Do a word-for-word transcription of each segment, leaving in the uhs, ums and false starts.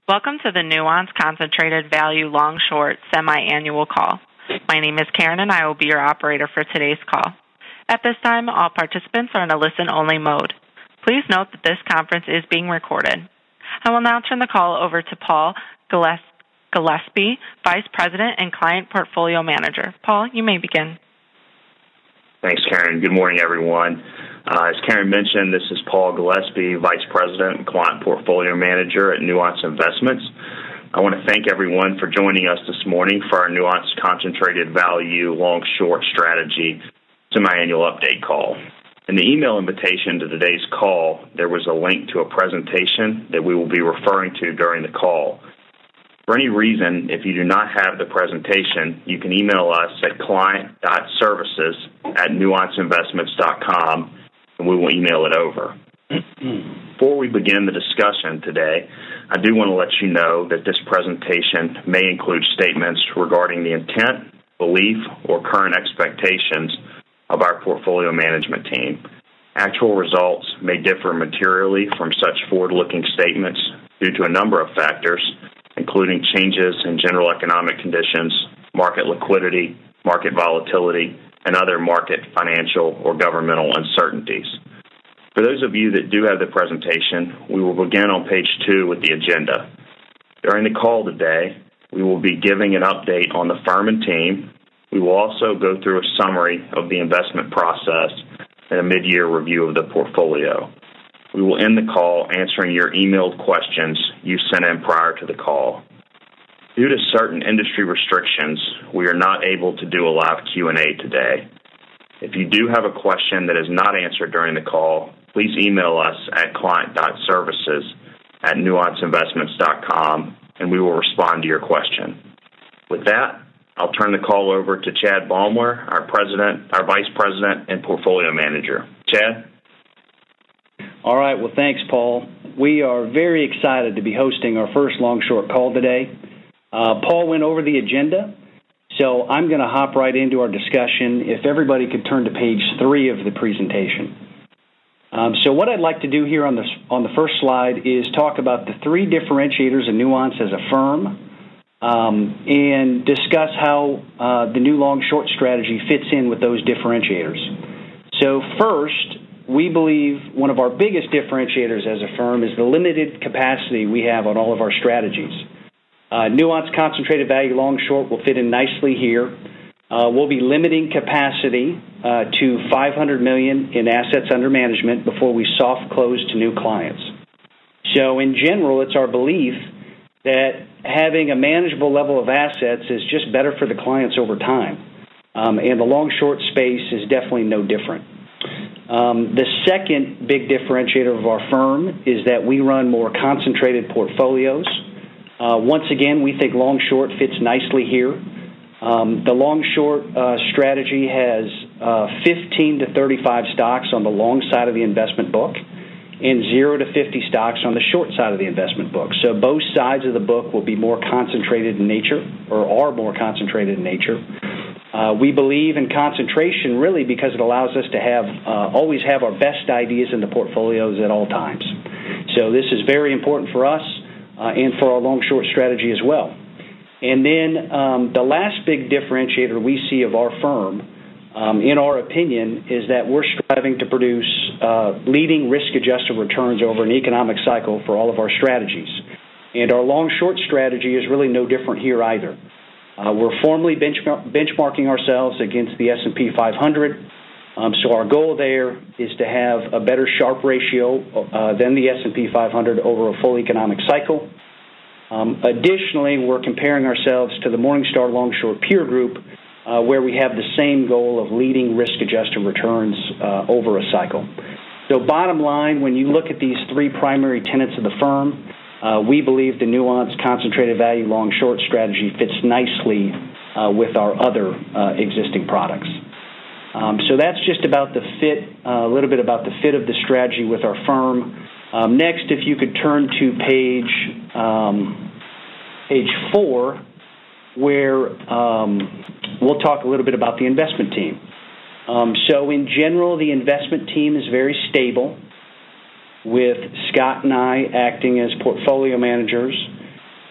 Welcome to the Nuance Concentrated Value Long Short Semi-Annual Call. My name is Karen and I will be your operator for today's call. At this time, all participants are in a listen-only mode. Please note that this conference is being recorded. I will now turn the call over to Paul Gillespie, Vice President and Client Portfolio Manager. Paul, you may begin. Thanks, Karen. Good morning, everyone. Uh, as Karen mentioned, this is Paul Gillespie, Vice President and Client Portfolio Manager at Nuance Investments. I want to thank everyone for joining us this morning for our Nuance Concentrated Value Long Short Strategy Semi-Annual Update Call. In the email invitation to today's call, there was a link to a presentation that we will be referring to during the call. For any reason, if you do not have the presentation, you can email us at client dot services at nuance investments dot com, and we will email it over. Before we begin the discussion today, I do want to let you know that this presentation may include statements regarding the intent, belief, or current expectations of our portfolio management team. Actual results may differ materially from such forward-looking statements due to a number of factors, including changes in general economic conditions, market liquidity, market volatility, and other market, financial, or governmental uncertainties. For those of you that do have the presentation, we will begin on page two with the agenda. During the call today, we will be giving an update on the firm and team. We will also go through a summary of the investment process and a mid-year review of the portfolio. We will end the call answering your emailed questions you sent in prior to the call. Due to certain industry restrictions, we are not able to do a live Q and A today. If you do have a question that is not answered during the call, please email us at client dot services at nuance investments dot com, and we will respond to your question. With that, I'll turn the call over to Chad Baumler, our President, our Vice President and Portfolio Manager. Chad? All right, well, thanks, Paul. We are very excited to be hosting our first long-short call today. Uh, Paul went over the agenda, so I'm going to hop right into our discussion. If everybody could turn to page three of the presentation. Um, so what I'd like to do here on the, on the first slide is talk about the three differentiators of Nuance as a firm um, and discuss how uh, the new long-short strategy fits in with those differentiators. So first, we believe one of our biggest differentiators as a firm is the limited capacity we have on all of our strategies. Uh, Nuance Concentrated Value Long Short will fit in nicely here. Uh, we'll be limiting capacity uh, to five hundred million dollars in assets under management before we soft close to new clients. So in general, it's our belief that having a manageable level of assets is just better for the clients over time. Um, and the long-short space is definitely no different. Um, the second big differentiator of our firm is that we run more concentrated portfolios. Uh, once again, we think long-short fits nicely here. Um, the long-short uh, strategy has uh, fifteen to thirty-five stocks on the long side of the investment book and zero to fifty stocks on the short side of the investment book. So both sides of the book will be more concentrated in nature, or are more concentrated in nature. Uh, we believe in concentration really because it allows us to have uh, always have our best ideas in the portfolios at all times. So this is very important for us uh, and for our long-short strategy as well. And then um, the last big differentiator we see of our firm, um, in our opinion, is that we're striving to produce uh, leading risk-adjusted returns over an economic cycle for all of our strategies. And our long-short strategy is really no different here either. Uh, we're formally benchmark- benchmarking ourselves against the S and P five hundred. Um, so our goal there is to have a better Sharpe ratio uh, than the S and P five hundred over a full economic cycle. Um, additionally, we're comparing ourselves to the Morningstar Long-Short Peer Group, uh, where we have the same goal of leading risk-adjusted returns uh, over a cycle. So bottom line, when you look at these three primary tenets of the firm, Uh, we believe the Nuance Concentrated Value Long-Short strategy fits nicely uh, with our other uh, existing products. Um, so that's just about the fit, uh, a little bit about the fit of the strategy with our firm. Um, next, if you could turn to page um, page four, where um, we'll talk a little bit about the investment team. Um, so in general, the investment team is very stable, with Scott and I acting as portfolio managers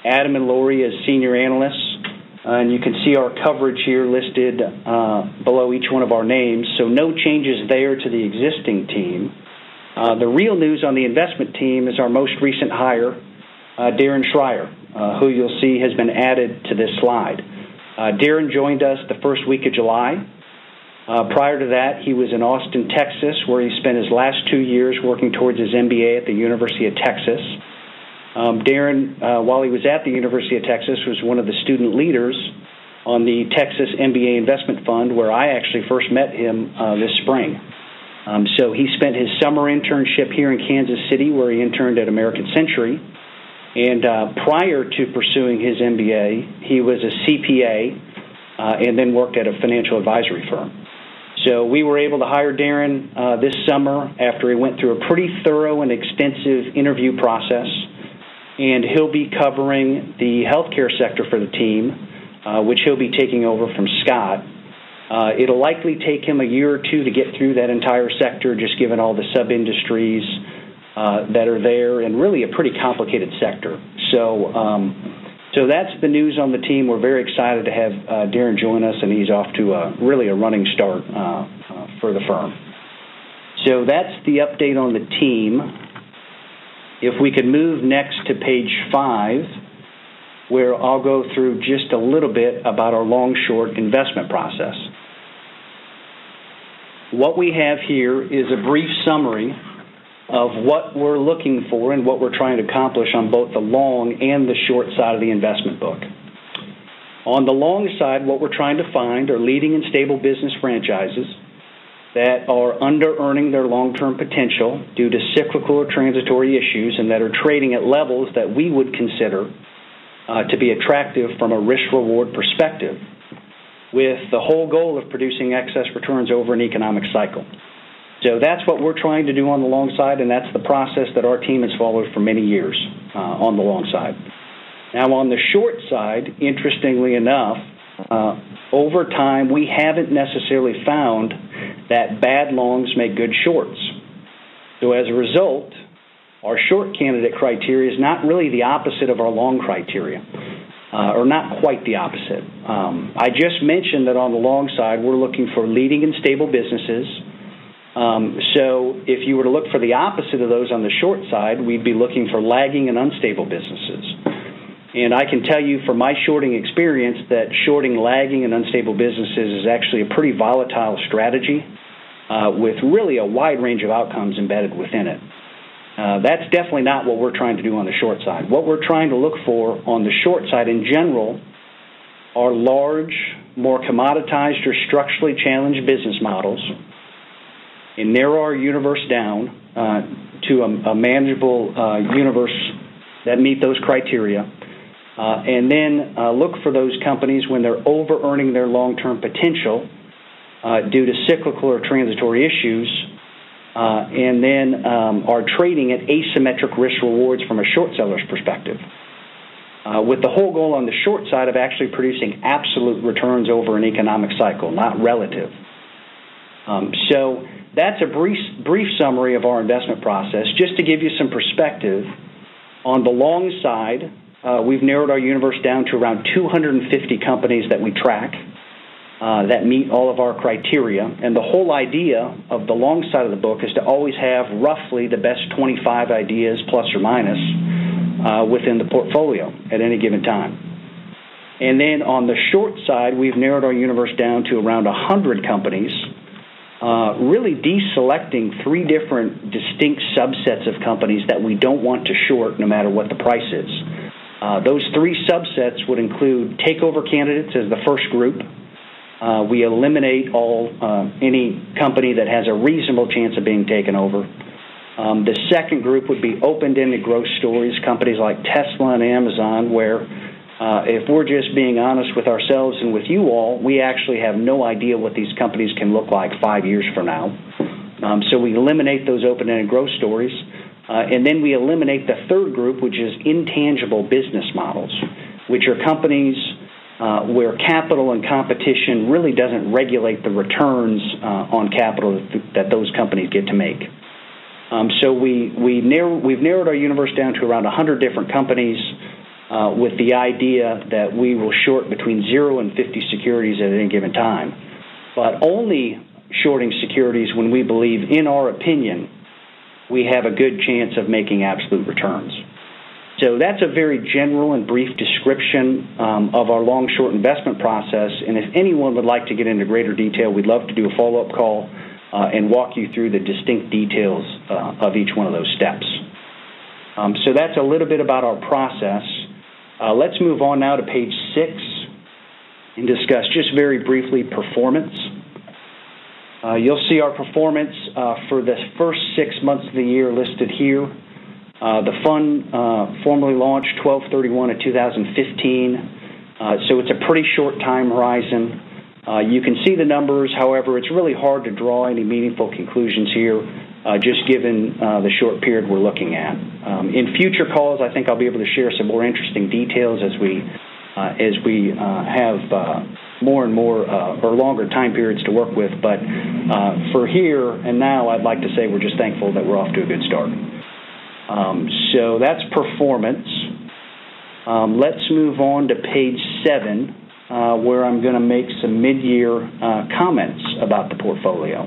Adam and Lori as senior analysts. Uh, and you can see our coverage here listed uh, below each one of our names, so no changes there to the existing team. Uh, the real news on the investment team is our most recent hire, uh, Darren Schreier, uh, who you'll see has been added to this slide. Uh, Darren joined us the first week of July. Uh, prior to that, he was in Austin, Texas, where he spent his last two years working towards his M B A at the University of Texas. Um, Darren, uh, while he was at the University of Texas, was one of the student leaders on the Texas M B A Investment Fund, where I actually first met him uh, this spring. Um, so he spent his summer internship here in Kansas City, where he interned at American Century. And uh, prior to pursuing his M B A, he was a C P A uh, and then worked at a financial advisory firm. So we were able to hire Darren uh, this summer after he went through a pretty thorough and extensive interview process. And he'll be covering the healthcare sector for the team, uh, which he'll be taking over from Scott. Uh, it'll likely take him a year or two to get through that entire sector, just given all the sub-industries uh, that are there, and really a pretty complicated sector. So um, so that's the news on the team. We're very excited to have uh, Darren join us, and he's off to a, really a running start uh, uh, for the firm. So that's the update on the team. If we could move next to page five, where I'll go through just a little bit about our long-short investment process. What we have here is a brief summary of what we're looking for and what we're trying to accomplish on both the long and the short side of the investment book. On the long side, what we're trying to find are leading and stable business franchises that are under-earning their long-term potential due to cyclical or transitory issues and that are trading at levels that we would consider uh, to be attractive from a risk-reward perspective, with the whole goal of producing excess returns over an economic cycle. So that's what we're trying to do on the long side, and that's the process that our team has followed for many years uh, on the long side. Now, on the short side, interestingly enough, uh, over time, we haven't necessarily found that bad longs make good shorts. So as a result, our short candidate criteria is not really the opposite of our long criteria, uh, or not quite the opposite. Um, I just mentioned that on the long side, we're looking for leading and stable businesses. Um, so if you were to look for the opposite of those on the short side, we'd be looking for lagging and unstable businesses. And I can tell you from my shorting experience that shorting lagging and unstable businesses is actually a pretty volatile strategy uh, with really a wide range of outcomes embedded within it. Uh, that's definitely not what we're trying to do on the short side. What we're trying to look for on the short side in general are large, more commoditized or structurally challenged business models, and narrow our universe down uh, to a, a manageable uh, universe that meet those criteria. Uh, and then uh, look for those companies when they're over-earning their long-term potential uh, due to cyclical or transitory issues, uh, and then um, are trading at asymmetric risk rewards from a short seller's perspective, uh, with the whole goal on the short side of actually producing absolute returns over an economic cycle, not relative. Um, so that's a brief, brief summary of our investment process. Just to give you some perspective, on the long side, Uh, we've narrowed our universe down to around two hundred fifty companies that we track uh, that meet all of our criteria. And the whole idea of the long side of the book is to always have roughly the best twenty-five ideas, plus or minus, uh, within the portfolio at any given time. And then on the short side, we've narrowed our universe down to around one hundred companies, uh, really deselecting three different distinct subsets of companies that we don't want to short no matter what the price is. Uh, those three subsets would include takeover candidates as the first group. Uh, we eliminate all uh, any company that has a reasonable chance of being taken over. Um, the second group would be open-ended growth stories, companies like Tesla and Amazon, where uh, if we're just being honest with ourselves and with you all, we actually have no idea what these companies can look like five years from now. Um, so we eliminate those open-ended growth stories. Uh, and then we eliminate the third group, which is intangible business models, which are companies uh, where capital and competition really doesn't regulate the returns uh, on capital that, th- that those companies get to make. Um, so we, we narrow, we've narrowed our universe down to around one hundred different companies. uh, with the idea that we will short between zero and fifty securities at any given time, but only shorting securities when we believe, in our opinion, we have a good chance of making absolute returns. So that's a very general and brief description um, of our long-short investment process, and if anyone would like to get into greater detail, we'd love to do a follow-up call uh, and walk you through the distinct details uh, of each one of those steps. Um, so that's a little bit about our process. Uh, let's move on now to page six and discuss just very briefly performance. Uh, you'll see our performance uh, for the first six months of the year listed here. Uh, the fund uh, formally launched twelve thirty-one of two thousand fifteen, uh, so it's a pretty short time horizon. Uh, you can see the numbers, however, it's really hard to draw any meaningful conclusions here, uh, just given uh, the short period we're looking at. Um, in future calls, I think I'll be able to share some more interesting details as we uh, as we uh, have uh, more and more uh, or longer time periods to work with. But uh, for here and now, I'd like to say we're just thankful that we're off to a good start. Um, so that's performance. Um, let's move on to page seven, uh, where I'm going to make some mid-year uh, comments about the portfolio.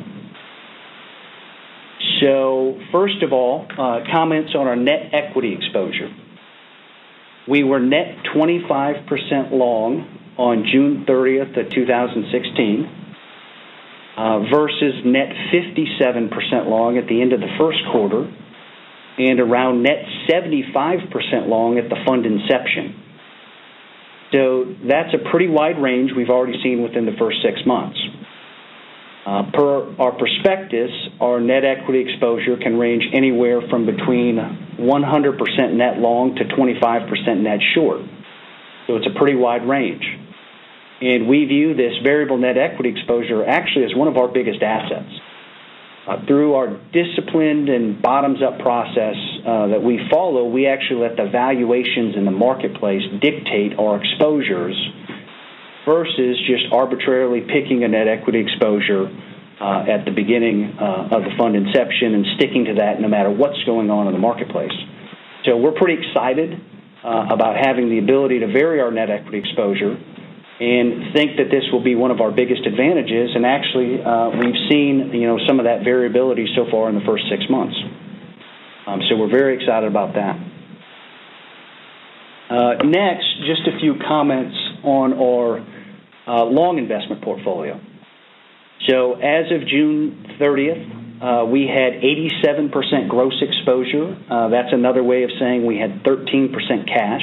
So first of all, uh, comments on our net equity exposure. We were net twenty-five percent long on June thirtieth of two thousand sixteen uh, versus net fifty-seven percent long at the end of the first quarter, and around net seventy-five percent long at the fund inception. So that's a pretty wide range we've already seen within the first six months. Uh, per our prospectus, our net equity exposure can range anywhere from between one hundred percent net long to twenty-five percent net short. So it's a pretty wide range. And we view this variable net equity exposure actually as one of our biggest assets. Uh, through our disciplined and bottoms-up process uh, that we follow, we actually let the valuations in the marketplace dictate our exposures versus just arbitrarily picking a net equity exposure uh, at the beginning uh, of the fund inception and sticking to that no matter what's going on in the marketplace. So we're pretty excited uh, about having the ability to vary our net equity exposure and think that this will be one of our biggest advantages. And actually, uh, we've seen you know some of that variability so far in the first six months. Um, so we're very excited about that. Uh, next, just a few comments on our uh, long investment portfolio. So as of June thirtieth, uh, we had eighty-seven percent gross exposure. Uh, that's another way of saying we had thirteen percent cash.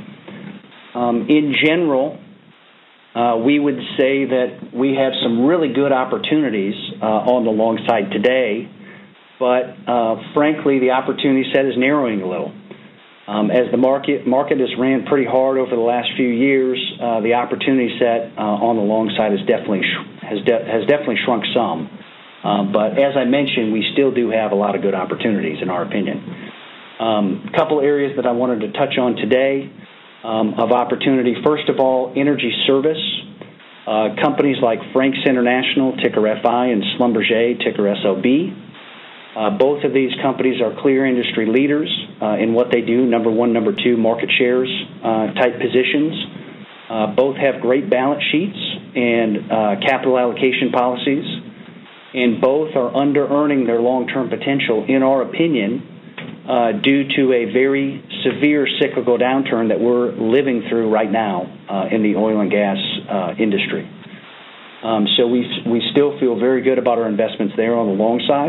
Um, in general, Uh, we would say that we have some really good opportunities uh, on the long side today, but uh, frankly, the opportunity set is narrowing a little. Um, as the market market has ran pretty hard over the last few years, uh, the opportunity set uh, on the long side has definitely sh- has de- has definitely shrunk some. Uh, but as I mentioned, we still do have a lot of good opportunities, in our opinion. Um, a couple areas that I wanted to touch on today. Um, of opportunity. First of all, energy service. Uh, companies like Frank's International, ticker F I, and Schlumberger, ticker S L B. Uh, both of these companies are clear industry leaders uh, in what they do, number one, number two, market shares uh, type positions. Uh, both have great balance sheets and uh, capital allocation policies, and both are under-earning their long-term potential, in our opinion, Uh, due to a very severe cyclical downturn that we're living through right now uh, in the oil and gas uh, industry. Um, so we we still feel very good about our investments there on the long side.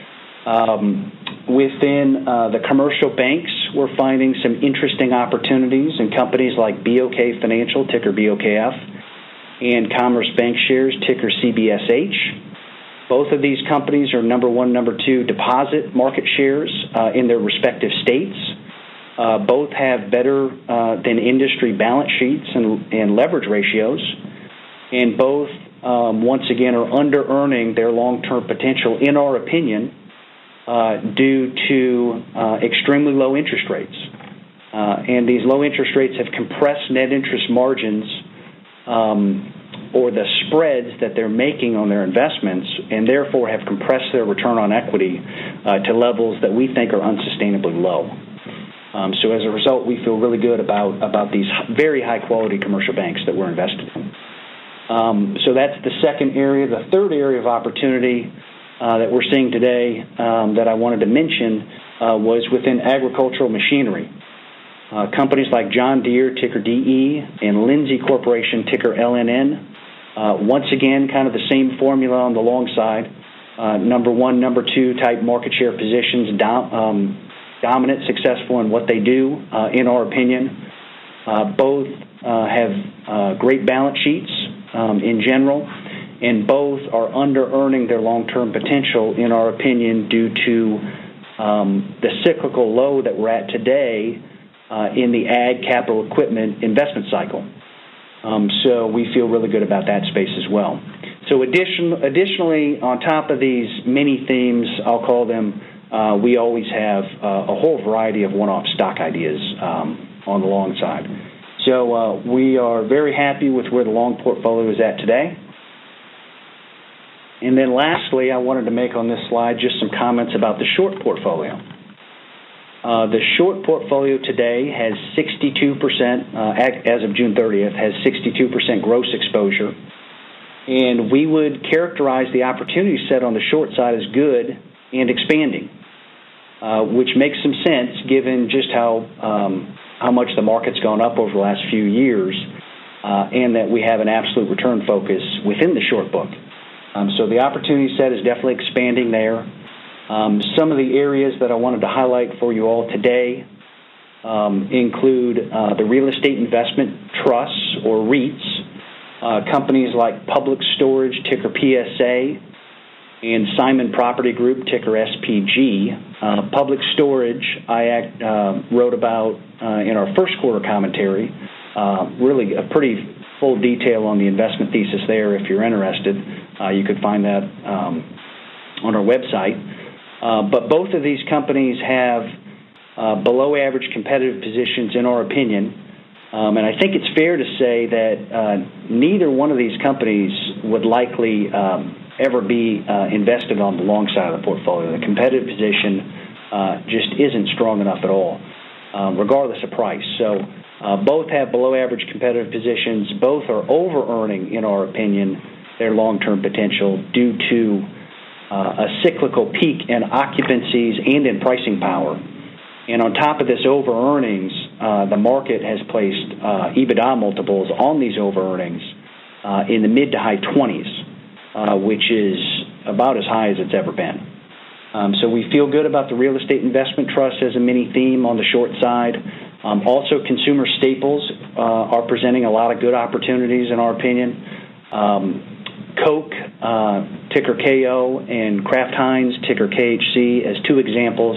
Um, within uh, the commercial banks, we're finding some interesting opportunities in companies like B O K Financial, ticker B O K F, and Commerce Bank Shares, ticker C B S H. Both of these companies are number one, number two deposit market shares uh, in their respective states. Uh, both have better uh, than industry balance sheets and, and leverage ratios, and both, um, once again, are under-earning their long-term potential, in our opinion, uh, due to uh, extremely low interest rates. Uh, and these low interest rates have compressed net interest margins um, or the spreads that they're making on their investments, and therefore have compressed their return on equity uh, to levels that we think are unsustainably low. Um, so as a result, we feel really good about, about these very high-quality commercial banks that we're invested in. Um, so that's the second area. The third area of opportunity uh, that we're seeing today um, that I wanted to mention uh, was within agricultural machinery. Uh, companies like John Deere, ticker D E, and Lindsay Corporation, ticker L N N. Uh, once again, kind of the same formula on the long side. Uh, number one, number two type market share positions, dom- um, dominant, successful in what they do, uh, in our opinion. Uh, both uh, have uh, great balance sheets um, in general, and both are under-earning their long-term potential, in our opinion, due to um, the cyclical low that we're at today uh, in the ag capital equipment investment cycle. Um, so we feel really good about that space as well. So addition, additionally, on top of these mini themes, I'll call them, uh, we always have uh, a whole variety of one-off stock ideas um, on the long side. So uh, we are very happy with where the long portfolio is at today. And then lastly, I wanted to make on this slide just some comments about the short portfolio. Uh, the short portfolio today has sixty-two percent, uh, as of June thirtieth, has sixty-two percent gross exposure. And we would characterize the opportunity set on the short side as good and expanding, uh, which makes some sense given just how um, how much the market's gone up over the last few years, uh, and that we have an absolute return focus within the short book. Um, so the opportunity set is definitely expanding there. Um, some of the areas that I wanted to highlight for you all today um, include uh, the real estate investment trusts, or REITs, uh, companies like Public Storage, ticker P S A, and Simon Property Group, ticker S P G. Uh, Public Storage, I act, uh, wrote about uh, in our first quarter commentary, uh, really a pretty full detail on the investment thesis there. If you're interested, uh, you could find that um, on our website. Uh, but both of these companies have uh, below-average competitive positions, in our opinion. Um, and I think it's fair to say that uh, neither one of these companies would likely um, ever be uh, invested on the long side of the portfolio. The competitive position uh, just isn't strong enough at all, um, regardless of price. So uh, both have below-average competitive positions. Both are over-earning, in our opinion, their long-term potential due to Uh, a cyclical peak in occupancies and in pricing power. And on top of this over-earnings, uh, the market has placed uh, EBITDA multiples on these over-earnings uh, in the mid to high twenties, uh, which is about as high as it's ever been. Um, so we feel good about the real estate investment trust as a mini theme on the short side. Um, also, consumer staples uh, are presenting a lot of good opportunities, in our opinion. Um, Coke, uh, ticker K O, and Kraft Heinz, ticker K H C, as two examples.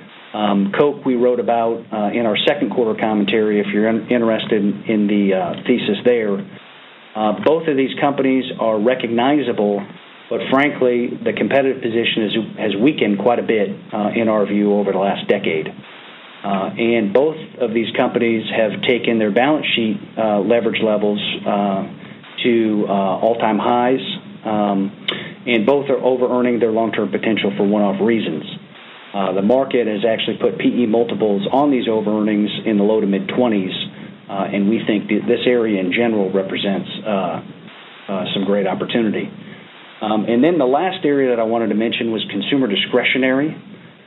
Um, Coke we wrote about uh, in our second quarter commentary, if you're in, interested in, in the uh, thesis there. Uh, both of these companies are recognizable, but frankly, the competitive position is, has weakened quite a bit uh, in our view over the last decade. Uh, and both of these companies have taken their balance sheet uh, leverage levels uh, to uh, all-time highs, um, and both are over-earning their long-term potential for one-off reasons. Uh, the market has actually put P E multiples on these over-earnings in the low to mid-twenties, uh, and we think that this area in general represents uh, uh, some great opportunity. Um, and then the last area that I wanted to mention was consumer discretionary.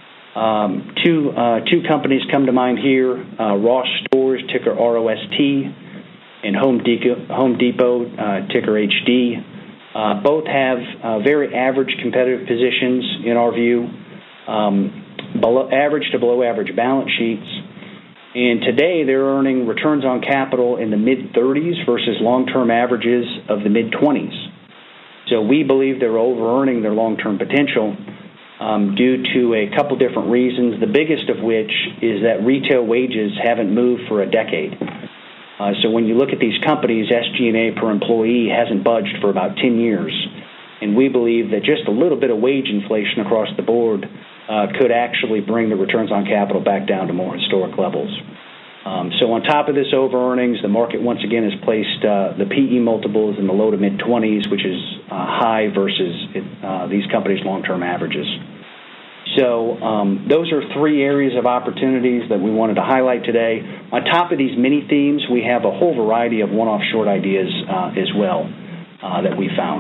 Um, two, uh, two companies come to mind here, uh, Ross Stores, ticker R O S T, and Home Depot, Home Depot uh, ticker H D. Uh, both have uh, very average competitive positions, in our view, um, below average to below average balance sheets. And today they're earning returns on capital in the mid-thirties versus long-term averages of the mid-twenties. So we believe they're over-earning their long-term potential um, due to a couple different reasons, the biggest of which is that retail wages haven't moved for a decade. Uh, so when you look at these companies, S G and A per employee hasn't budged for about ten years. And we believe that just a little bit of wage inflation across the board uh, could actually bring the returns on capital back down to more historic levels. Um, so on top of this over-earnings, the market once again has placed uh, the P E multiples in the low to mid-twenties, which is uh, high versus uh, these companies' long-term averages. So um, those are three areas of opportunities that we wanted to highlight today. On top of these mini themes, we have a whole variety of one-off short ideas uh, as well uh, that we found.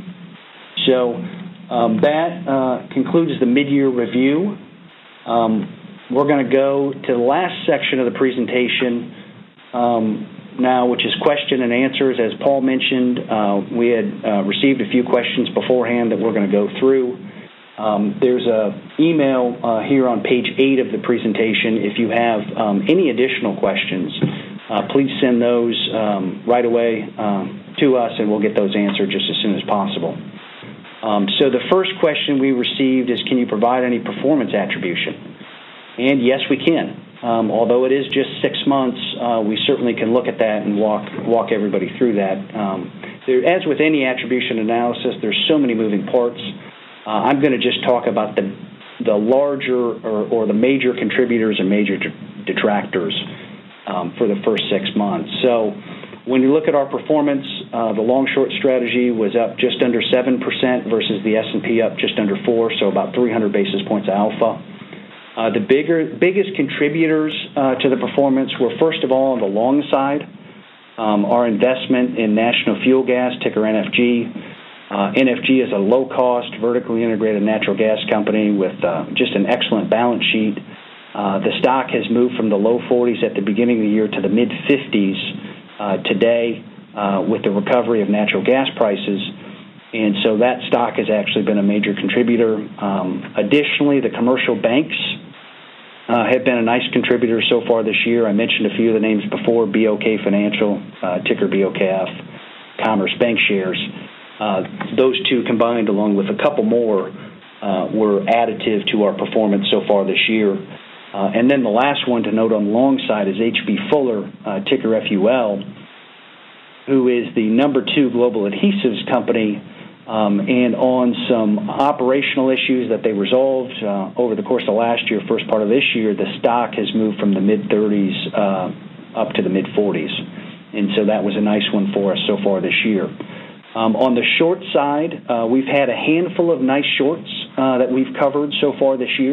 So um, that uh, concludes the mid-year review. Um, we're going to go to the last section of the presentation um, now, which is question and answers. As Paul mentioned, uh, we had uh, received a few questions beforehand that we're going to go through. Um, there's a email uh, here on page eight of the presentation. If you have um, any additional questions, uh, please send those um, right away um, to us, and we'll get those answered just as soon as possible. Um, so the first question we received is, can you provide any performance attribution? And yes, we can. Um, although it is just six months, uh, we certainly can look at that and walk walk everybody through that. Um, there, as with any attribution analysis, there's so many moving parts. Uh, I'm going to just talk about the the larger or, or the major contributors and major detractors um, for the first six months. So when you look at our performance, uh, the long-short strategy was up just under seven percent versus the S and P up just under four, so about three hundred basis points of alpha. Uh, the bigger, biggest contributors uh, to the performance were, first of all, on the long side, um, our investment in National Fuel Gas, ticker N F G. Uh, N F G is a low-cost, vertically integrated natural gas company with uh, just an excellent balance sheet. Uh, the stock has moved from the low forties at the beginning of the year to the mid-fifties uh, today uh, with the recovery of natural gas prices. And so that stock has actually been a major contributor. Um, additionally, the commercial banks uh, have been a nice contributor so far this year. I mentioned a few of the names before: B O K Financial, uh, ticker B O K F, Commerce Bank Shares. Uh, those two combined, along with a couple more, uh, were additive to our performance so far this year. Uh, and then the last one to note on the long side is H B Fuller, uh, ticker F U L, who is the number two global adhesives company. Um, and on some operational issues that they resolved uh, over the course of last year, first part of this year, the stock has moved from the mid-thirties uh, up to the mid-forties. And so that was a nice one for us so far this year. Um, on the short side, uh, we've had a handful of nice shorts uh, that we've covered so far this year.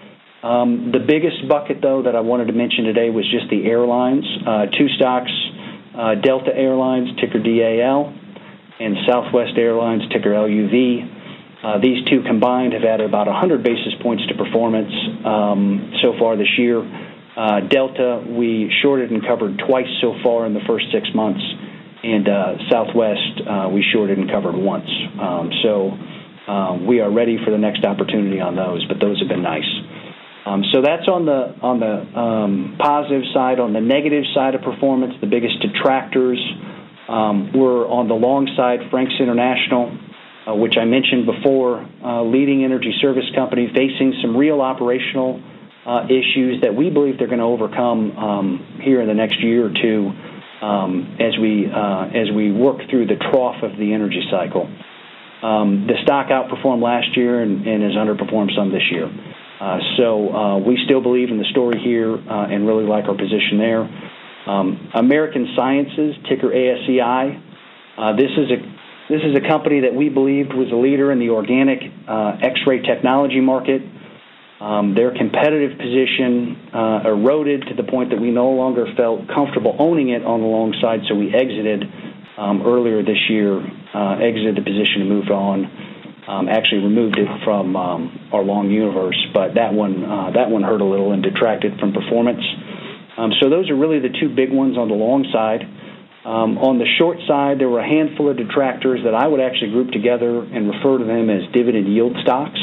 Um, the biggest bucket, though, that I wanted to mention today was just the airlines. Uh, two stocks, uh, Delta Airlines, ticker D A L, and Southwest Airlines, ticker L U V. Uh, these two combined have added about one hundred basis points to performance um, so far this year. Uh, Delta, we shorted and covered twice so far in the first six months. And uh, Southwest, uh, we shorted and covered once. Um, so uh, we are ready for the next opportunity on those, but those have been nice. Um, so that's on the on the um, positive side. On the negative side of performance, the biggest detractors um, were on the long side, Frank's International, uh, which I mentioned before, uh, leading energy service company facing some real operational uh, issues that we believe they're going to overcome um, here in the next year or two. Um, as we uh, as we work through the trough of the energy cycle. Um, the stock outperformed last year and, and has underperformed some this year. Uh, so uh, we still believe in the story here uh, and really like our position there. Um, American Sciences, ticker A S E I. Uh, this is a this is a company that we believed was a leader in the organic uh, X-ray technology market. Um, their competitive position uh, eroded to the point that we no longer felt comfortable owning it on the long side, so we exited um, earlier this year, uh, exited the position and moved on. Um, actually removed it from um, our long universe, but that one uh, that one hurt a little and detracted from performance. Um, so those are really the two big ones on the long side. Um, on the short side, there were a handful of detractors that I would actually group together and refer to them as dividend yield stocks.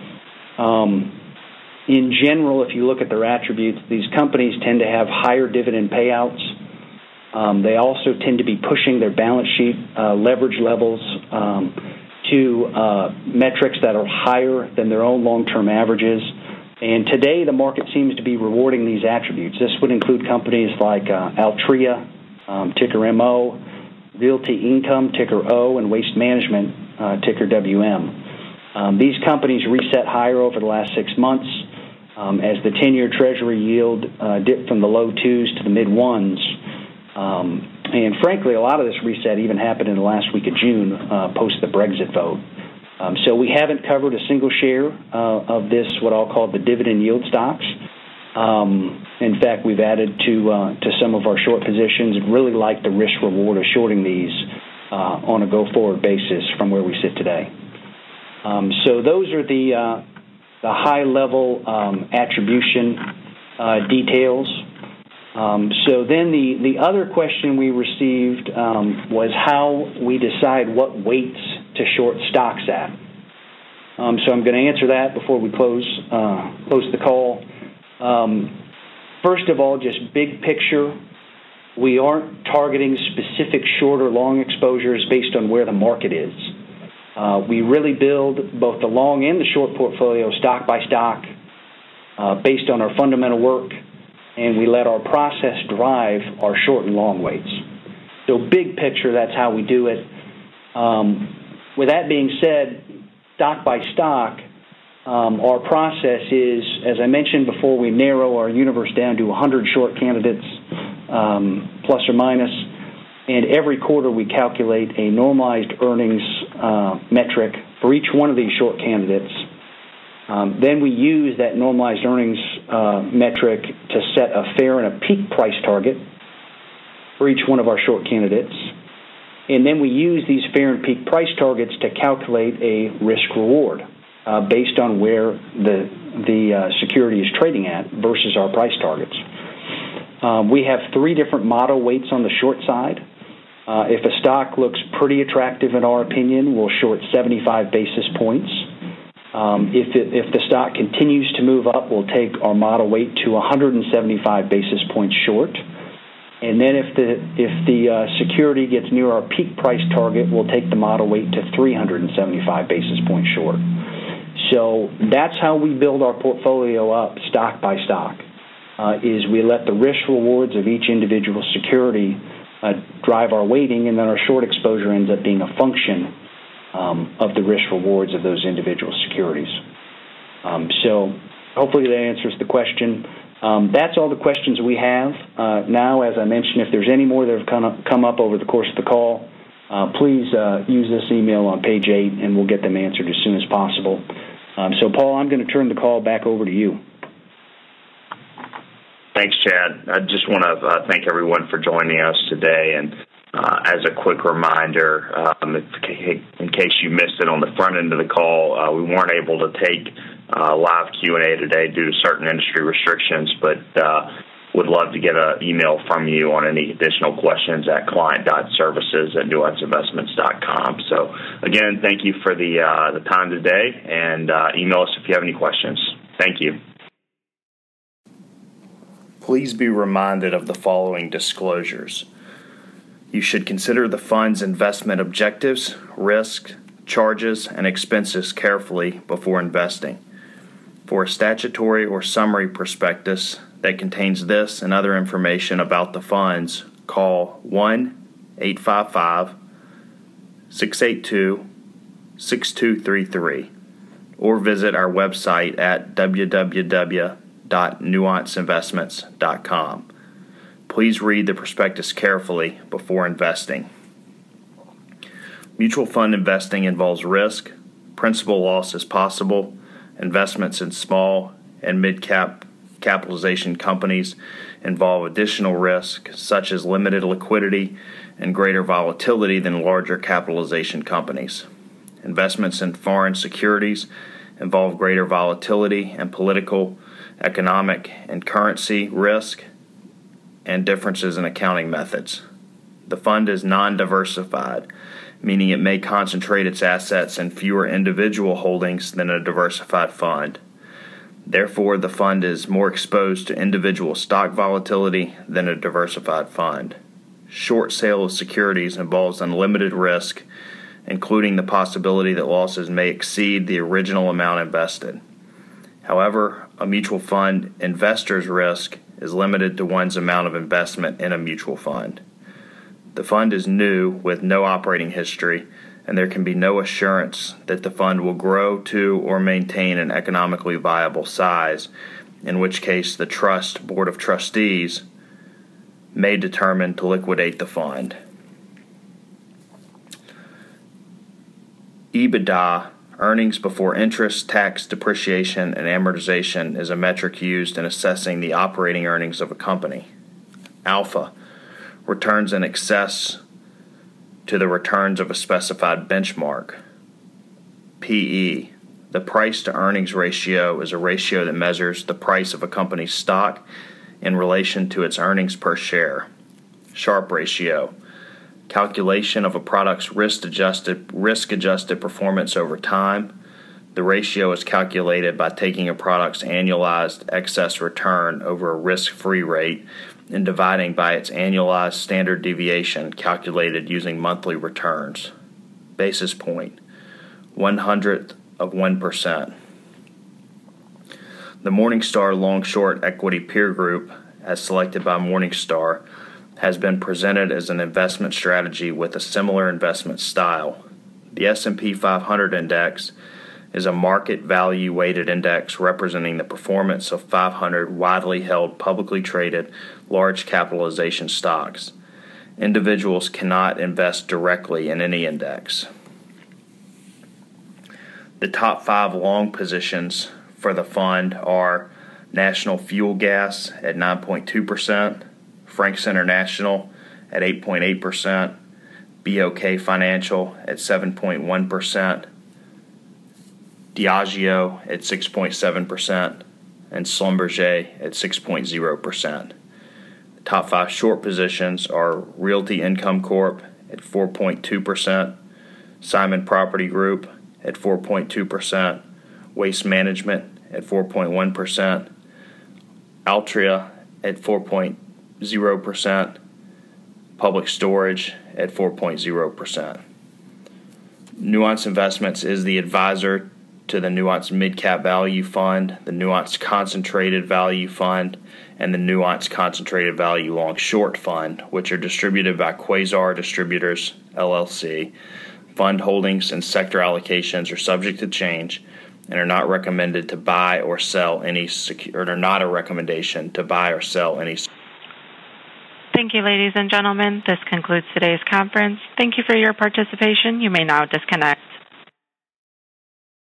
Um, In general, if you look at their attributes, these companies tend to have higher dividend payouts. Um, they also tend to be pushing their balance sheet uh, leverage levels um, to uh, metrics that are higher than their own long-term averages. And today, the market seems to be rewarding these attributes. This would include companies like uh, Altria, um, ticker M O, Realty Income, ticker O, and Waste Management, uh, ticker W M. Um, these companies reset higher over the last six months. Um, as the ten-year Treasury yield uh, dipped from the low twos to the mid-ones. Um, and frankly, a lot of this reset even happened in the last week of June, uh, post the Brexit vote. Um, so we haven't covered a single share uh, of this, what I'll call the dividend yield stocks. Um, in fact, we've added to uh, to some of our short positions and really like the risk reward of shorting these uh, on a go-forward basis from where we sit today. Um, so those are the uh, the high-level um, attribution uh, details. Um, so then the, the other question we received um, was how we decide what weights to short stocks at. Um, so I'm going to answer that before we close uh, close the call. Um, first of all, just big picture, we aren't targeting specific short or long exposures based on where the market is. Uh, we really build both the long and the short portfolio stock by stock uh, based on our fundamental work, and we let our process drive our short and long weights. So big picture, that's how we do it. Um, with that being said, stock by stock, um, our process is, as I mentioned before, we narrow our universe down to one hundred short candidates, um, plus or minus, and every quarter we calculate a normalized earnings uh, metric for each one of these short candidates. Um, then we use that normalized earnings uh, metric to set a fair and a peak price target for each one of our short candidates. And then we use these fair and peak price targets to calculate a risk reward uh, based on where the, the uh, security is trading at versus our price targets. Um, we have three different model weights on the short side. Uh, if a stock looks pretty attractive in our opinion, we'll short seventy-five basis points. Um, if, it, if the stock continues to move up, we'll take our model weight to one hundred seventy-five basis points short. And then if the if the uh, security gets near our peak price target, we'll take the model weight to three hundred seventy-five basis points short. So that's how we build our portfolio up stock by stock, uh, is we let the risk rewards of each individual security uh, drive our weighting, and then our short exposure ends up being a function Um, of the risk rewards of those individual securities. Um, so hopefully that answers the question. Um, that's all the questions we have. Uh, now, as I mentioned, if there's any more that have come up, come up over the course of the call, uh, please uh, use this email on page eight, and we'll get them answered as soon as possible. Um, so, Paul, I'm going to turn the call back over to you. Thanks, Chad. I just want to uh, thank everyone for joining us today. And Uh, as a quick reminder, um, if, in case you missed it on the front end of the call, uh, we weren't able to take uh, live Q and A today due to certain industry restrictions, but uh, would love to get an email from you on any additional questions at client dot services at nuance investments dot com. So, again, thank you for the, uh, the time today, and uh, email us if you have any questions. Thank you. Please be reminded of the following disclosures. You should consider the fund's investment objectives, risks, charges, and expenses carefully before investing. For a statutory or summary prospectus that contains this and other information about the funds, call one eight five five, six eight two, six two three three or visit our website at w w w dot nuance investments dot com. Please read the prospectus carefully before investing. Mutual fund investing involves risk, principal loss is possible, investments in small and mid-cap capitalization companies involve additional risk, such as limited liquidity and greater volatility than larger capitalization companies. Investments in foreign securities involve greater volatility and political, economic, and currency risk, and differences in accounting methods. The fund is non-diversified, meaning it may concentrate its assets in fewer individual holdings than a diversified fund. Therefore, the fund is more exposed to individual stock volatility than a diversified fund. Short sale of securities involves unlimited risk, including the possibility that losses may exceed the original amount invested. However, a mutual fund investor's risk is limited to one's amount of investment in a mutual fund. The fund is new with no operating history, and there can be no assurance that the fund will grow to or maintain an economically viable size, in which case the trust board of trustees may determine to liquidate the fund. EBITDA, Earnings before interest, tax, depreciation, and amortization is a metric used in assessing the operating earnings of a company. Alpha, returns in excess to the returns of a specified benchmark. P E, the price to earnings ratio is a ratio that measures the price of a company's stock in relation to its earnings per share. Sharpe ratio, calculation of a product's risk-adjusted risk-adjusted performance over time. The ratio is calculated by taking a product's annualized excess return over a risk-free rate and dividing by its annualized standard deviation calculated using monthly returns. Basis point, one hundredth of one percent. The Morningstar Long-Short Equity Peer Group, as selected by Morningstar, has been presented as an investment strategy with a similar investment style. The S and P five hundred Index is a market value weighted index representing the performance of five hundred widely held publicly traded large capitalization stocks. Individuals cannot invest directly in any index. The top five long positions for the fund are National Fuel Gas at nine point two percent, Franks International at eight point eight percent, B O K Financial at seven point one percent, Diageo at six point seven percent, and Schlumberger at six point zero percent. The top five short positions are Realty Income Corp at four point two percent, Simon Property Group at four point two percent, Waste Management at four point one percent, Altria at four point zero percent, Public Storage at four point zero percent. Nuance Investments is the advisor to the Nuance Mid-Cap Value Fund, the Nuance Concentrated Value Fund, and the Nuance Concentrated Value Long-Short Fund, which are distributed by Quasar Distributors, L L C. Fund holdings and sector allocations are subject to change and are not recommended to buy or sell any secu- or are not a recommendation to buy or sell any. Thank you, ladies and gentlemen. This concludes today's conference. Thank you for your participation. You may now disconnect.